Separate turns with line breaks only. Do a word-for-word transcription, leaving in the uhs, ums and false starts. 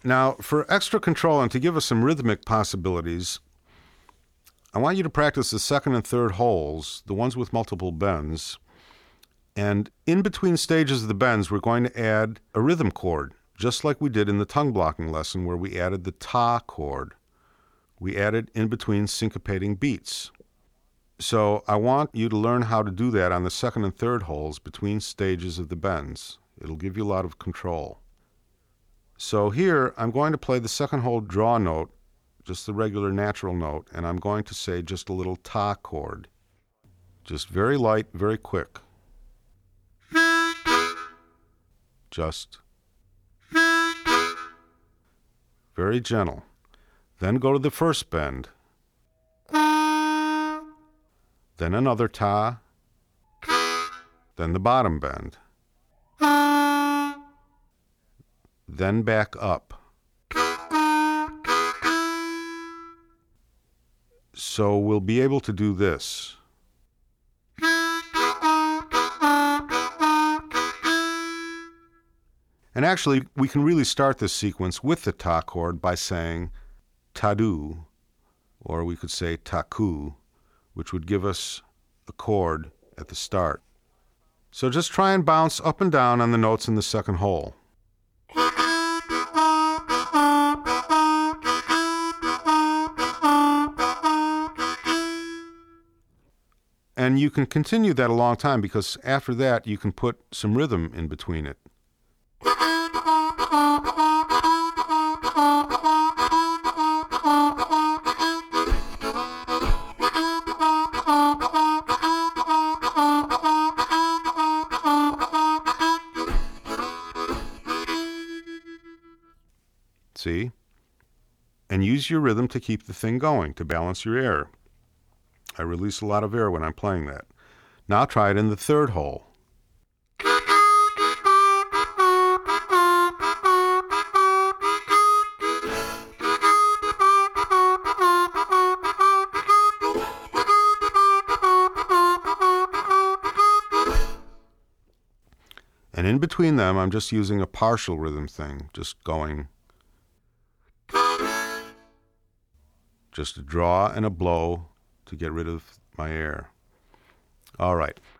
Now, for extra control and to give us some rhythmic possibilities, I want you to practice the second and third holes, the ones with multiple bends. And in between stages of the bends, we're going to add a rhythm chord, just like we did in the tongue blocking lesson where we added the ta chord. We added in between syncopating beats. So I want you to learn how to do that on the second and third holes between stages of the bends. It'll give you a lot of control. So here, I'm going to play the second hole draw note, just the regular natural note, and I'm going to say just a little ta chord. Just very light, very quick. Just very gentle. Then go to the first bend. Then another ta. Then the bottom bend. Then back up. So we'll be able to do this. And actually, we can really start this sequence with the ta chord by saying tadu, or we could say taku, which would give us a chord at the start. So just try and bounce up and down on the notes in the second hole. And you can continue that a long time because after that you can put some rhythm in between it. See? And use your rhythm to keep the thing going, to balance your air. I release a lot of air when I'm playing that. Now try it in the third hole. And in between them, I'm just using a partial rhythm thing, just going. Just a draw and a blow to get rid of my air. All right.